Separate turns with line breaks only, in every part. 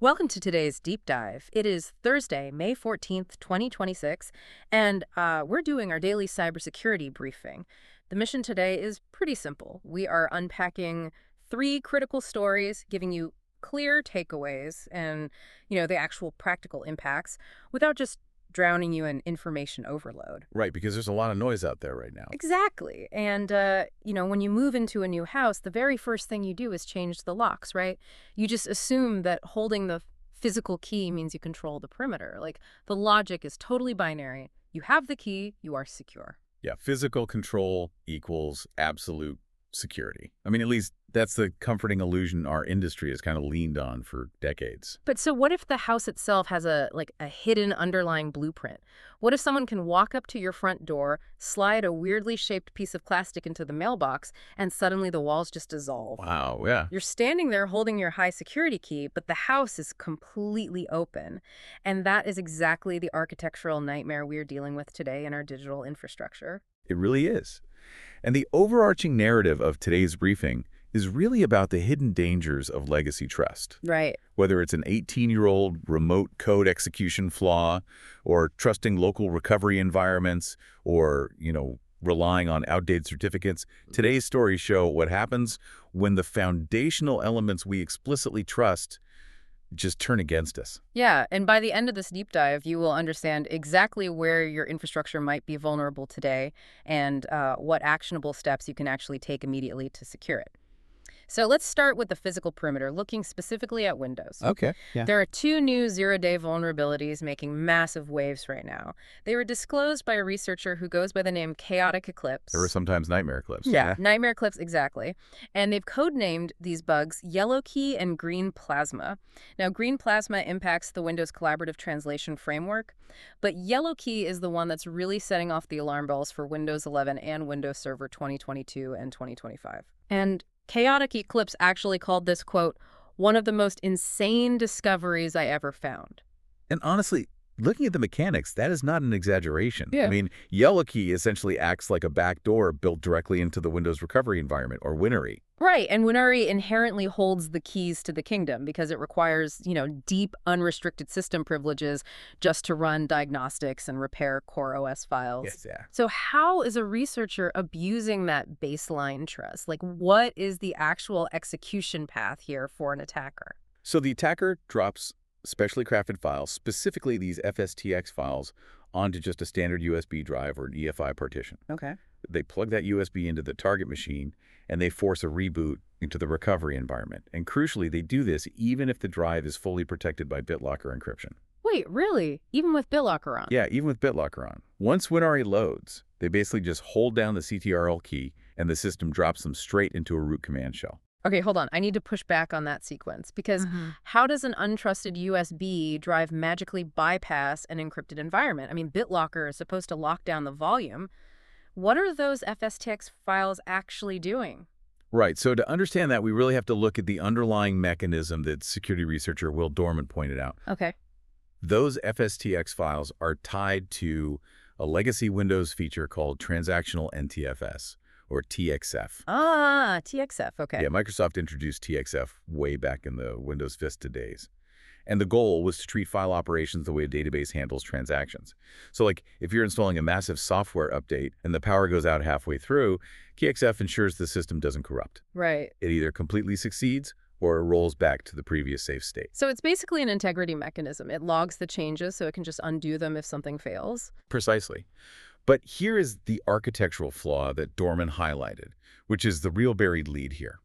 Welcome to today's deep dive. It is Thursday, May 14th, 2026, and we're doing our daily cybersecurity briefing. The mission today is pretty simple. We are unpacking three critical stories, giving you clear takeaways and, the actual practical impacts without just drowning you in information overload.
Right, because there's a lot of noise out there right now.
Exactly. And, when you move into a new house, the very first thing you do is change the locks, right? You just assume that holding the physical key means you control the perimeter. Like, the logic is totally binary. You have the key, you are secure.
Yeah, physical control equals absolute security. I mean, at least that's the comforting illusion our industry has kind of leaned on for decades.
But so what if the house itself has a hidden underlying blueprint? What if someone can walk up to your front door, slide a weirdly shaped piece of plastic into the mailbox, and suddenly the walls just dissolve?
Wow, yeah.
You're standing there holding your high security key, but the house is completely open. And that is exactly the architectural nightmare we're dealing with today in our digital infrastructure.
It really is. And the overarching narrative of today's briefing is really about the hidden dangers of legacy trust.
Right.
Whether it's an 18-year-old remote code execution flaw, or trusting local recovery environments, or, relying on outdated certificates, today's stories show what happens when the foundational elements we explicitly trust just turn against us.
Yeah, and by the end of this deep dive, you will understand exactly where your infrastructure might be vulnerable today and what actionable steps you can actually take immediately to secure it. So let's start with the physical perimeter, looking specifically at Windows.
Okay. Yeah.
There are two new zero-day vulnerabilities making massive waves right now. They were disclosed by a researcher who goes by the name Chaotic Eclipse.
Or sometimes Nightmare Eclipse.
Yeah, Nightmare Eclipse, exactly. And they've codenamed these bugs Yellow Key and Green Plasma. Now, Green Plasma impacts the Windows Collaborative Translation Framework, but Yellow Key is the one that's really setting off the alarm bells for Windows 11 and Windows Server 2022 and 2025. And Chaotic Eclipse actually called this, quote, one of the most insane discoveries I ever found.
And honestly, looking at the mechanics, that is not an exaggeration.
Yeah.
I mean, Yellow Key essentially acts like a backdoor built directly into the Windows recovery environment, or Winery.
Right, and Winery inherently holds the keys to the kingdom because it requires, deep, unrestricted system privileges just to run diagnostics and repair Core OS files.
Yes, yeah.
So how is a researcher abusing that baseline trust? Like, what is the actual execution path here for an attacker?
So the attacker drops specially crafted files, specifically these FSTX files, onto just a standard USB drive or an EFI partition.
Okay.
They plug that USB into the target machine, and they force a reboot into the recovery environment. And crucially, they do this even if the drive is fully protected by BitLocker encryption.
Wait, really? Even with BitLocker on?
Yeah, even with BitLocker on. Once Winari loads, they basically just hold down the CTRL key, and the system drops them straight into a root command shell.
Okay, hold on. I need to push back on that sequence because how does an untrusted USB drive magically bypass an encrypted environment? I mean, BitLocker is supposed to lock down the volume. What are those FSTX files actually doing?
Right. So to understand that, we really have to look at the underlying mechanism that security researcher Will Dorman pointed out.
Okay.
Those FSTX files are tied to a legacy Windows feature called Transactional NTFS, or TXF.
Ah, TXF. Okay.
Yeah, Microsoft introduced TXF way back in the Windows Vista days. And the goal was to treat file operations the way a database handles transactions. So like if you're installing a massive software update and the power goes out halfway through, TXF ensures the system doesn't corrupt.
Right.
It either completely succeeds or it rolls back to the previous safe state.
So it's basically an integrity mechanism. It logs the changes so it can just undo them if something fails.
Precisely. But here is the architectural flaw that Dorman highlighted, which is the real buried lead here.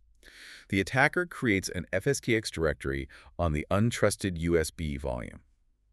The attacker creates an FSTX directory on the untrusted USB volume.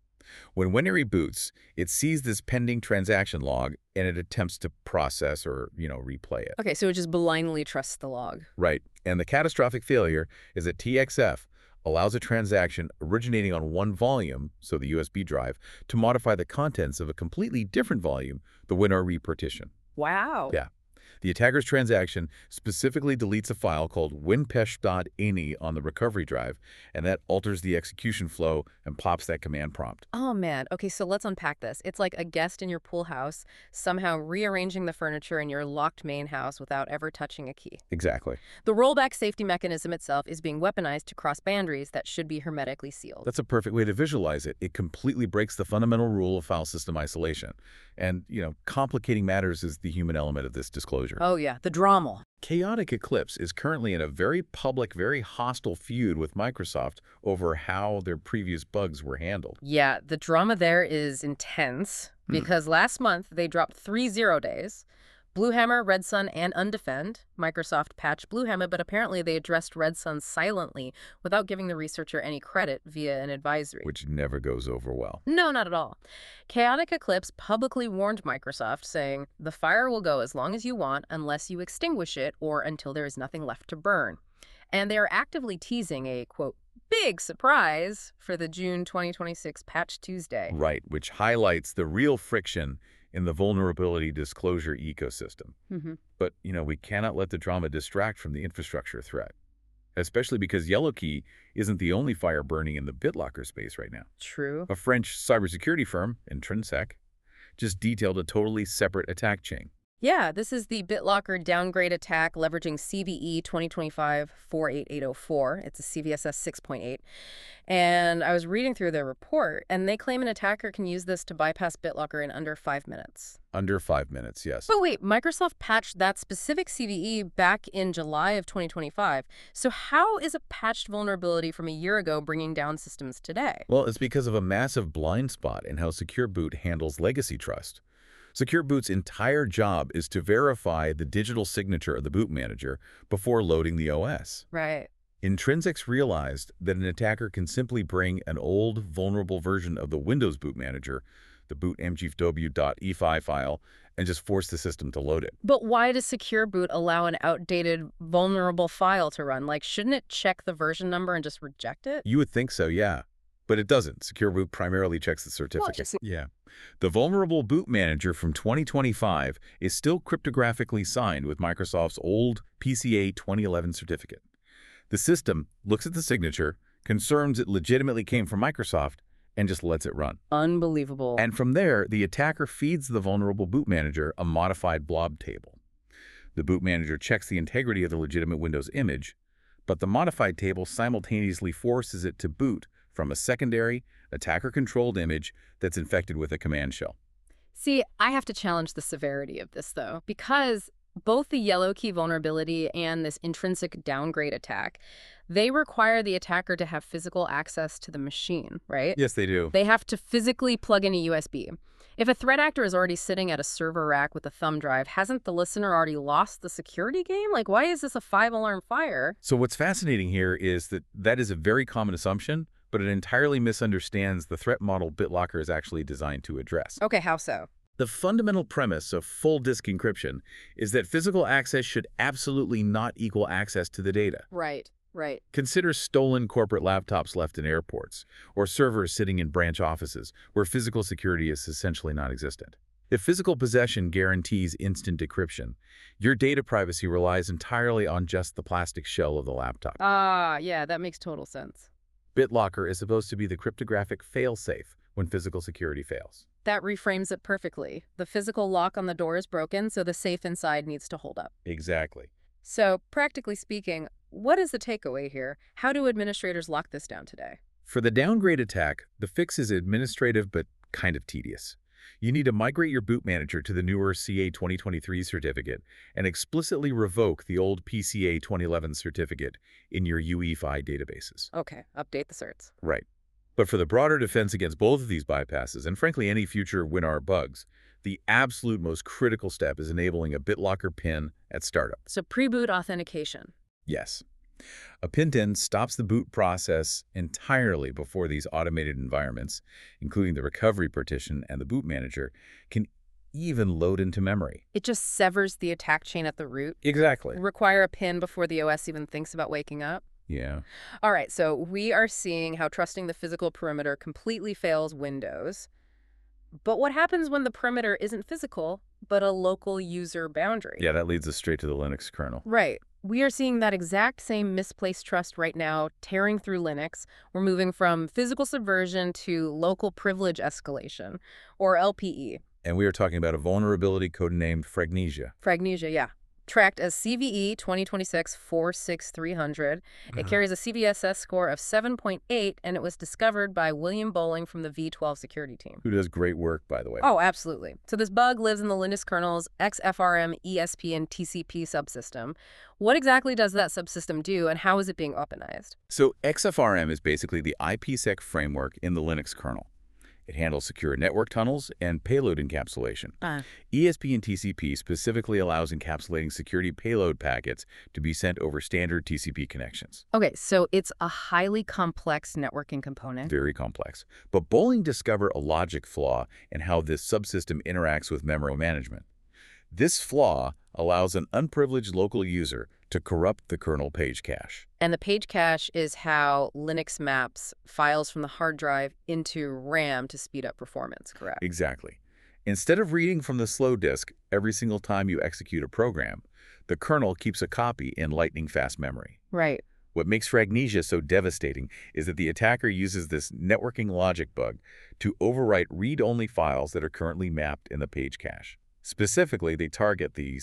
When Winery boots, it sees this pending transaction log and it attempts to process or, replay it.
Okay, so it just blindly trusts the log.
Right. And the catastrophic failure is that TXF allows a transaction originating on one volume, so the USB drive, to modify the contents of a completely different volume, the Winery partition.
Wow.
Yeah. The attacker's transaction specifically deletes a file called winpesh.ini on the recovery drive, and that alters the execution flow and pops that command prompt.
Oh, man. Okay, so let's unpack this. It's like a guest in your pool house somehow rearranging the furniture in your locked main house without ever touching a key.
Exactly.
The rollback safety mechanism itself is being weaponized to cross boundaries that should be hermetically sealed.
That's a perfect way to visualize it. It completely breaks the fundamental rule of file system isolation. And, complicating matters is the human element of this disclosure.
Oh, yeah, the drama.
Chaotic Eclipse is currently in a very public, very hostile feud with Microsoft over how their previous bugs were handled.
Yeah, the drama there is intense because last month they dropped 3 0 days. Bluehammer, Red Sun, and Undefend. Microsoft patched Bluehammer, but apparently they addressed Red Sun silently without giving the researcher any credit via an advisory.
Which never goes over well.
No, not at all. Chaotic Eclipse publicly warned Microsoft, saying, "The fire will go as long as you want unless you extinguish it or until there is nothing left to burn." And they are actively teasing a, quote, big surprise for the June 2026 Patch Tuesday.
Right, which highlights the real friction in the vulnerability disclosure ecosystem. But, we cannot let the drama distract from the infrastructure threat, especially because Yellowkey isn't the only fire burning in the BitLocker space right now.
True.
A French cybersecurity firm, Intrinsec, just detailed a totally separate attack chain.
Yeah, this is the BitLocker downgrade attack leveraging CVE 2025-48804. It's a CVSS 6.8. And I was reading through their report, and they claim an attacker can use this to bypass BitLocker in under 5 minutes.
Under 5 minutes, yes.
But wait, Microsoft patched that specific CVE back in July of 2025. So how is a patched vulnerability from a year ago bringing down systems today?
Well, it's because of a massive blind spot in how Secure Boot handles legacy trust. Secure Boot's entire job is to verify the digital signature of the boot manager before loading the OS.
Right.
Intrinsix realized that an attacker can simply bring an old, vulnerable version of the Windows boot manager, the bootmgw.efi file, and just force the system to load it.
But why does Secure Boot allow an outdated, vulnerable file to run? Like, shouldn't it check the version number and just reject it?
You would think so, yeah. But it doesn't. Secure Boot primarily checks the certificate. Yeah. The vulnerable boot manager from 2025 is still cryptographically signed with Microsoft's old PCA 2011 certificate. The system looks at the signature, confirms it legitimately came from Microsoft, and just lets it run.
Unbelievable.
And from there, the attacker feeds the vulnerable boot manager a modified blob table. The boot manager checks the integrity of the legitimate Windows image, but the modified table simultaneously forces it to boot from a secondary, attacker-controlled image that's infected with a command shell.
See, I have to challenge the severity of this, though, because both the Yellowkey vulnerability and this intrinsic downgrade attack, they require the attacker to have physical access to the machine, right?
Yes, they do.
They have to physically plug in a USB. If a threat actor is already sitting at a server rack with a thumb drive, hasn't the listener already lost the security game? Like, why is this a 5-alarm fire?
So what's fascinating here is that is a very common assumption, but it entirely misunderstands the threat model BitLocker is actually designed to address.
Okay, how so?
The fundamental premise of full disk encryption is that physical access should absolutely not equal access to the data.
Right.
Consider stolen corporate laptops left in airports, or servers sitting in branch offices where physical security is essentially non-existent. If physical possession guarantees instant decryption, your data privacy relies entirely on just the plastic shell of the laptop.
Yeah, that makes total sense.
BitLocker is supposed to be the cryptographic fail-safe when physical security fails.
That reframes it perfectly. The physical lock on the door is broken, so the safe inside needs to hold up.
Exactly.
So, practically speaking, what is the takeaway here? How do administrators lock this down today?
For the downgrade attack, the fix is administrative but kind of tedious. You need to migrate your boot manager to the newer CA 2023 certificate and explicitly revoke the old PCA 2011 certificate in your UEFI databases.
Okay, update the certs.
Right. But for the broader defense against both of these bypasses, and frankly any future WinR bugs, the absolute most critical step is enabling a BitLocker PIN at startup.
So pre-boot authentication.
Yes. A PIN stops the boot process entirely before these automated environments, including the recovery partition and the boot manager, can even load into memory.
It just severs the attack chain at the root.
Exactly.
Require a PIN before the OS even thinks about waking up.
Yeah.
All right, so we are seeing how trusting the physical perimeter completely fails Windows. But what happens when the perimeter isn't physical, but a local user boundary.
Yeah, that leads us straight to the Linux kernel.
Right. We are seeing that exact same misplaced trust right now tearing through Linux. We're moving from physical subversion to local privilege escalation, or LPE.
And we are talking about a vulnerability codenamed Fragnesia.
Fragnesia, yeah. Tracked as CVE 2026-46300. It carries a CVSS score of 7.8, and it was discovered by William Bowling from the V12 security team.
Who does great work, by the way.
Oh, absolutely. So this bug lives in the Linux kernel's XFRM, ESP, and TCP subsystem. What exactly does that subsystem do, and how is it being weaponized?
So XFRM is basically the IPsec framework in the Linux kernel. It handles secure network tunnels and payload encapsulation. ESP and TCP specifically allows encapsulating security payload packets to be sent over standard TCP connections.
Okay, so it's a highly complex networking component.
Very complex. But Bowling discovered a logic flaw in how this subsystem interacts with memory management. This flaw allows an unprivileged local user to corrupt the kernel page cache.
And the page cache is how Linux maps files from the hard drive into RAM to speed up performance, correct?
Exactly. Instead of reading from the slow disk every single time you execute a program, the kernel keeps a copy in lightning-fast memory.
Right.
What makes Fragnesia so devastating is that the attacker uses this networking logic bug to overwrite read-only files that are currently mapped in the page cache. Specifically, they target the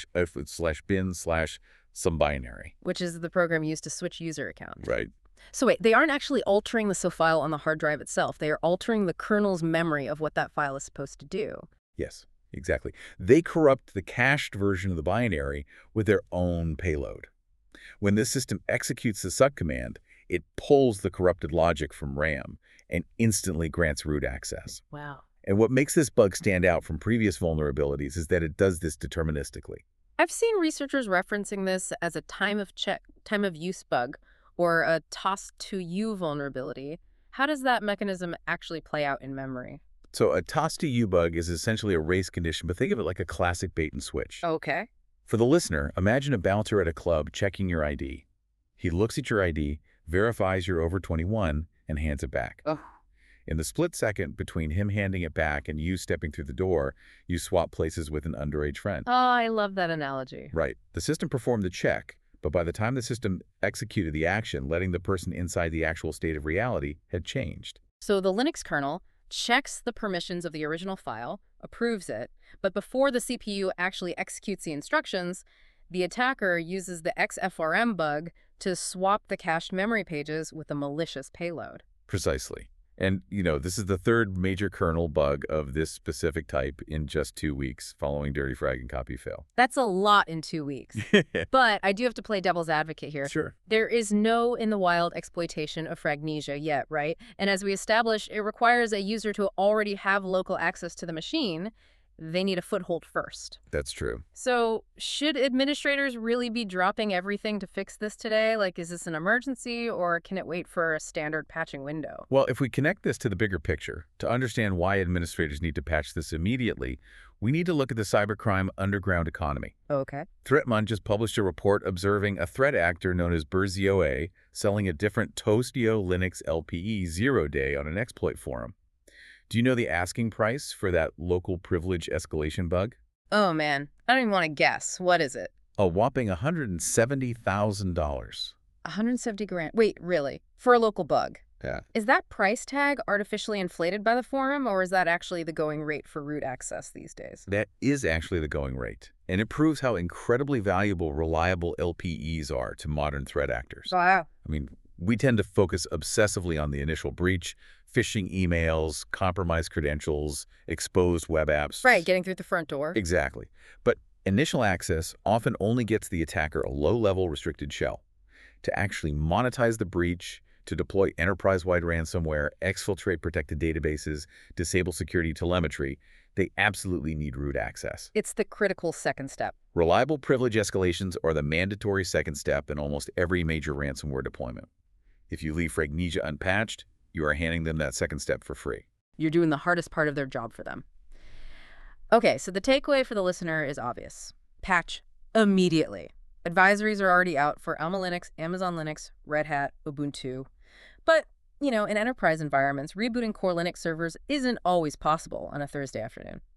/bin/some binary.
Which is the program used to switch user accounts.
Right.
So wait, they aren't actually altering the SO file on the hard drive itself. They are altering the kernel's memory of what that file is supposed to do.
Yes, exactly. They corrupt the cached version of the binary with their own payload. When this system executes the suck command, it pulls the corrupted logic from RAM and instantly grants root access.
Wow.
And what makes this bug stand out from previous vulnerabilities is that it does this deterministically.
I've seen researchers referencing this as a time of use bug, or a toss-to-you vulnerability. How does that mechanism actually play out in memory?
So a toss-to-you bug is essentially a race condition, but think of it like a classic bait and switch.
Okay.
For the listener, imagine a bouncer at a club checking your ID. He looks at your ID, verifies you're over 21, and hands it back.
Oh.
In the split second between him handing it back and you stepping through the door, you swap places with an underage friend.
Oh, I love that analogy.
Right. The system performed the check, but by the time the system executed the action, letting the person inside the actual state of reality had changed.
So the Linux kernel checks the permissions of the original file, approves it, but before the CPU actually executes the instructions, the attacker uses the XFRM bug to swap the cached memory pages with a malicious payload.
Precisely. And, this is the third major kernel bug of this specific type in just 2 weeks following Dirty Frag and Copy Fail.
That's a lot in 2 weeks. But I do have to play devil's advocate here.
Sure.
There is no in-the-wild exploitation of Fragnesia yet, right? And as we established, it requires a user to already have local access to the machine. They need a foothold first.
That's true.
So should administrators really be dropping everything to fix this today? Like, is this an emergency, or can it wait for a standard patching window?
Well, if we connect this to the bigger picture, to understand why administrators need to patch this immediately, we need to look at the cybercrime underground economy.
Okay.
Threatmon just published a report observing a threat actor known as Burzio selling a different Toastio Linux LPE 0-day on an exploit forum. Do you know the asking price for that local privilege escalation bug?
Oh, man. I don't even want to guess. What is it?
A whopping $170,000.
170 grand. Wait, really? For a local bug?
Yeah.
Is that price tag artificially inflated by the forum, or is that actually the going rate for root access these days?
That is actually the going rate. And it proves how incredibly valuable reliable LPEs are to modern threat actors.
Wow.
I mean, we tend to focus obsessively on the initial breach, phishing emails, compromised credentials, exposed web apps.
Right, getting through the front door.
Exactly. But initial access often only gets the attacker a low-level restricted shell. To actually monetize the breach, to deploy enterprise-wide ransomware, exfiltrate protected databases, disable security telemetry, they absolutely need root access.
It's the critical second step.
Reliable privilege escalations are the mandatory second step in almost every major ransomware deployment. If you leave Fragnesia unpatched, you are handing them that second step for free.
You're doing the hardest part of their job for them. Okay, so the takeaway for the listener is obvious. Patch immediately. Advisories are already out for Alma Linux, Amazon Linux, Red Hat, Ubuntu. But, in enterprise environments, rebooting core Linux servers isn't always possible on a Thursday afternoon.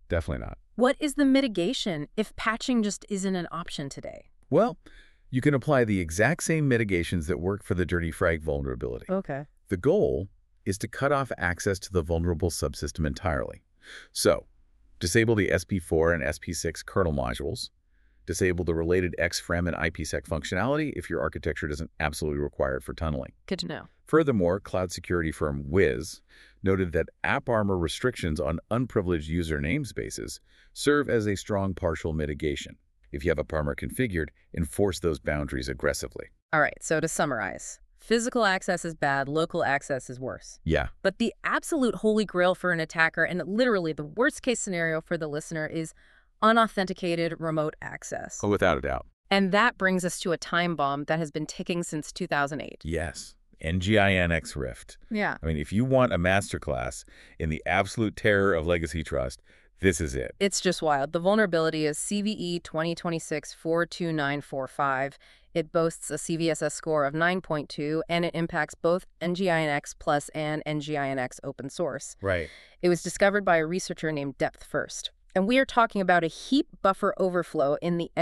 Definitely not.
What is the mitigation if patching just isn't an option today?
Well, you can apply the exact same mitigations that work for the Dirty Frag vulnerability.
Okay.
The goal is to cut off access to the vulnerable subsystem entirely. So, disable the SP4 and SP6 kernel modules, disable the related XFrem and IPsec functionality if your architecture doesn't absolutely require it for tunneling.
Good to know.
Furthermore, cloud security firm Wiz noted that AppArmor restrictions on unprivileged user namespaces serve as a strong partial mitigation. If you have AppArmor configured, enforce those boundaries aggressively.
All right, so to summarize, physical access is bad, local access is worse.
Yeah,
But the absolute holy grail for an attacker, and literally the worst case scenario for the listener, is unauthenticated remote access.
without a doubt.
And that brings us to a time bomb that has been ticking since 2008.
Yes, NGINX Rift.
Yeah.
I mean, if you want a masterclass in the absolute terror of legacy trust, this is it.
It's just wild. The vulnerability is CVE 2026-42945. It boasts a CVSS score of 9.2, and it impacts both NGINX Plus and NGINX open source.
Right.
It was discovered by a researcher named Depth First. And we are talking about a heap buffer overflow in the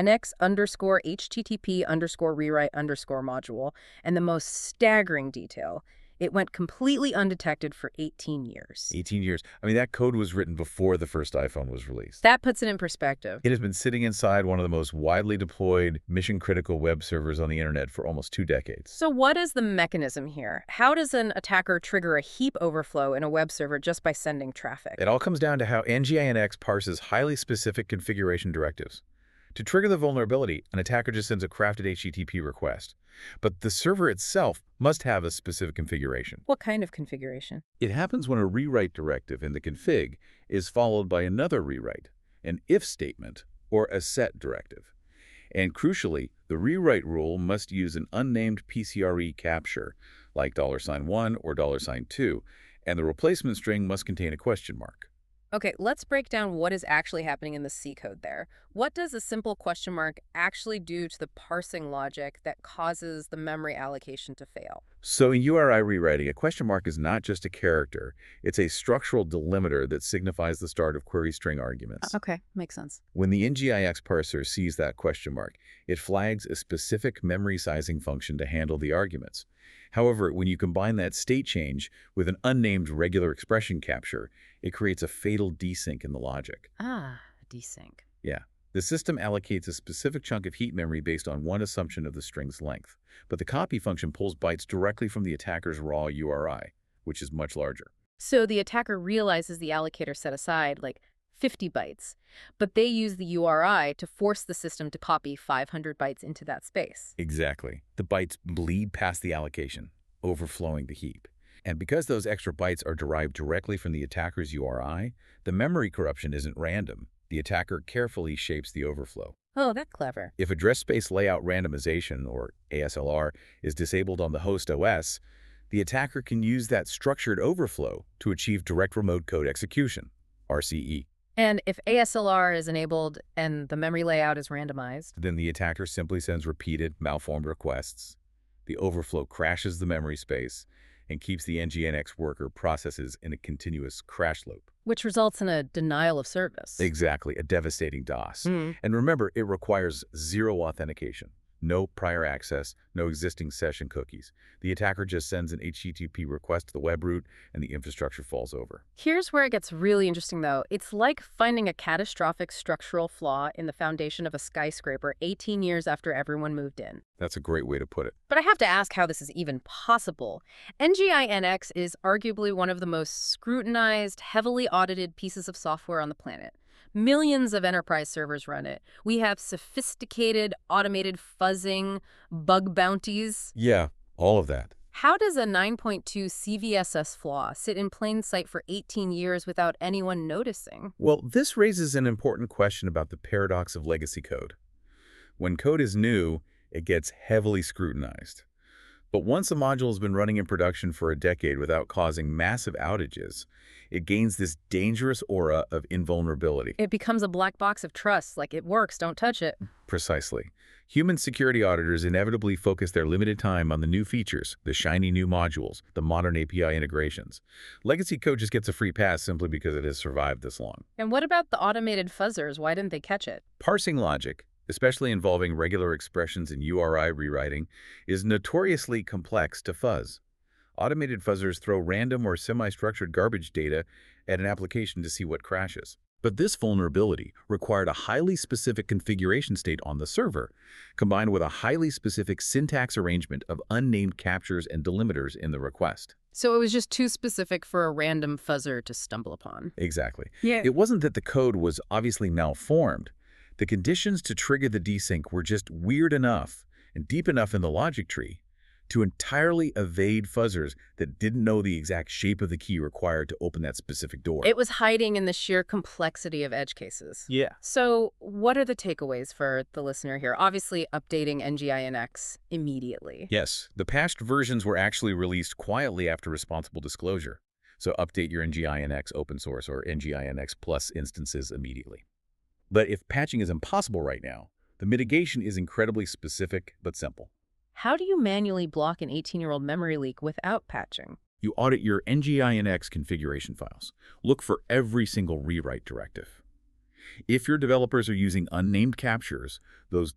NX_HTTP_rewrite_ module. And the most staggering detail, it went completely undetected for 18 years.
18 years. I mean, that code was written before the first iPhone was released.
That puts it in perspective.
It has been sitting inside one of the most widely deployed mission-critical web servers on the internet for almost 2 decades.
So what is the mechanism here? How does an attacker trigger a heap overflow in a web server just by sending traffic?
It all comes down to how NGINX parses highly specific configuration directives. To trigger the vulnerability, an attacker just sends a crafted HTTP request. But the server itself must have a specific configuration.
What kind of configuration?
It happens when a rewrite directive in the config is followed by another rewrite, an if statement, or a set directive. And crucially, the rewrite rule must use an unnamed PCRE capture, like $1 or $2, and the replacement string must contain a question mark.
Okay, let's break down what is actually happening in the C code there. What does a simple question mark actually do to the parsing logic that causes the memory allocation to fail?
So in URI rewriting, a question mark is not just a character. It's a structural delimiter that signifies the start of query string arguments.
Okay, makes sense.
When the NGIX parser sees that question mark, it flags a specific memory sizing function to handle the arguments. However, when you combine that state change with an unnamed regular expression capture, it creates a fatal desync in the logic.
Ah, desync.
Yeah. The system allocates a specific chunk of heap memory based on one assumption of the string's length, but the copy function pulls bytes directly from the attacker's raw URI, which is much larger.
So the attacker realizes the allocator set aside, like 50 bytes, but they use the URI to force the system to copy 500 bytes into that space.
Exactly. The bytes bleed past the allocation, overflowing the heap. And because those extra bytes are derived directly from the attacker's URI, the memory corruption isn't random. The attacker carefully shapes the overflow.
Oh, that's clever.
If address space layout randomization, or ASLR, is disabled on the host OS, the attacker can use that structured overflow to achieve direct remote code execution, RCE.
And if ASLR is enabled and the memory layout is randomized?
Then the attacker simply sends repeated, malformed requests. The overflow crashes the memory space and keeps the NGINX worker processes in a continuous crash loop.
Which results in a denial of service.
Exactly, a devastating DOS.
Mm.
And remember, it requires zero authentication. No prior access, no existing session cookies. The attacker just sends an HTTP request to the web root, and the infrastructure falls over.
Here's where it gets really interesting, though. It's like finding a catastrophic structural flaw in the foundation of a skyscraper 18 years after everyone moved in.
That's a great way to put it.
But I have to ask how this is even possible. NGINX is arguably one of the most scrutinized, heavily audited pieces of software on the planet. Millions of enterprise servers run it. We have sophisticated, automated fuzzing, bug bounties.
Yeah, all of that.
How does a 9.2 CVSS flaw sit in plain sight for 18 years without anyone noticing?
Well, this raises an important question about the paradox of legacy code. When code is new, it gets heavily scrutinized. But once a module has been running in production for a decade without causing massive outages, it gains this dangerous aura of invulnerability.
It becomes a black box of trust, like it works, don't touch it.
Precisely. Human security auditors inevitably focus their limited time on the new features, the shiny new modules, the modern API integrations. Legacy code just gets a free pass simply because it has survived this long.
And what about the automated fuzzers? Why didn't they catch it?
Parsing logic, especially involving regular expressions in URI rewriting, is notoriously complex to fuzz. Automated fuzzers throw random or semi-structured garbage data at an application to see what crashes. But this vulnerability required a highly specific configuration state on the server, combined with a highly specific syntax arrangement of unnamed captures and delimiters in the request.
So it was just too specific for a random fuzzer to stumble upon.
Exactly.
Yeah.
It wasn't that the code was obviously malformed. The conditions to trigger the desync were just weird enough and deep enough in the logic tree to entirely evade fuzzers that didn't know the exact shape of the key required to open that specific door.
It was hiding in the sheer complexity of edge cases.
Yeah.
So what are the takeaways for the listener here? Obviously, updating NGINX immediately.
Yes, the patched versions were actually released quietly after responsible disclosure. So update your NGINX open source or NGINX Plus instances immediately. But if patching is impossible right now, the mitigation is incredibly specific but simple.
How do you manually block an 18-year-old memory leak without patching?
You audit your NGINX configuration files. Look for every single rewrite directive. If your developers are using unnamed captures, those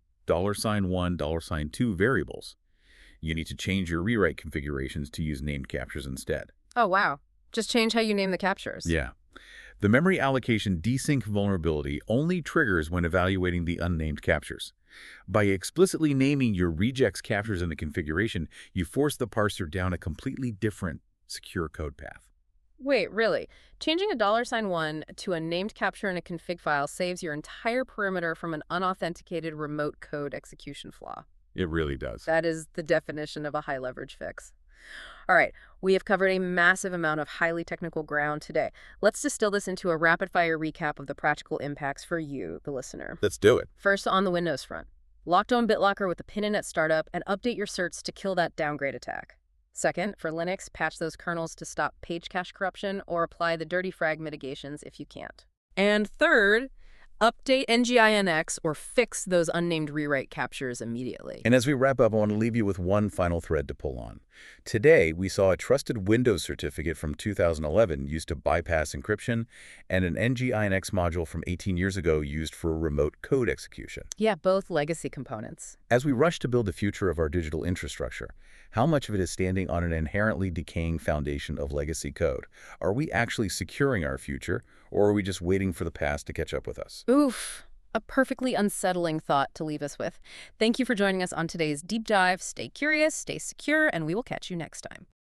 $1, $2 variables, you need to change your rewrite configurations to use named captures instead.
Oh, wow. Just change how you name the captures.
Yeah. The memory allocation desync vulnerability only triggers when evaluating the unnamed captures. By explicitly naming your rejects captures in the configuration, you force the parser down a completely different, secure code path.
Wait, really? Changing a $1 to a named capture in a config file saves your entire perimeter from an unauthenticated remote code execution flaw.
It really does.
That is the definition of a high leverage fix. All right, we have covered a massive amount of highly technical ground today. Let's distill this into a rapid-fire recap of the practical impacts for you, the listener.
Let's do it.
First, on the Windows front. Locked on BitLocker with the pin in at startup and update your certs to kill that downgrade attack. Second, for Linux, patch those kernels to stop page cache corruption or apply the dirty frag mitigations if you can't. And third, update NGINX or fix those unnamed rewrite captures immediately.
And as we wrap up, I want to leave you with one final thread to pull on. Today, we saw a trusted Windows certificate from 2011 used to bypass encryption and an NGINX module from 18 years ago used for remote code execution.
Yeah, both legacy components.
As we rush to build the future of our digital infrastructure, how much of it is standing on an inherently decaying foundation of legacy code? Are we actually securing our future, or are we just waiting for the past to catch up with us?
Oof. A perfectly unsettling thought to leave us with. Thank you for joining us on today's deep dive. Stay curious, stay secure, and we will catch you next time.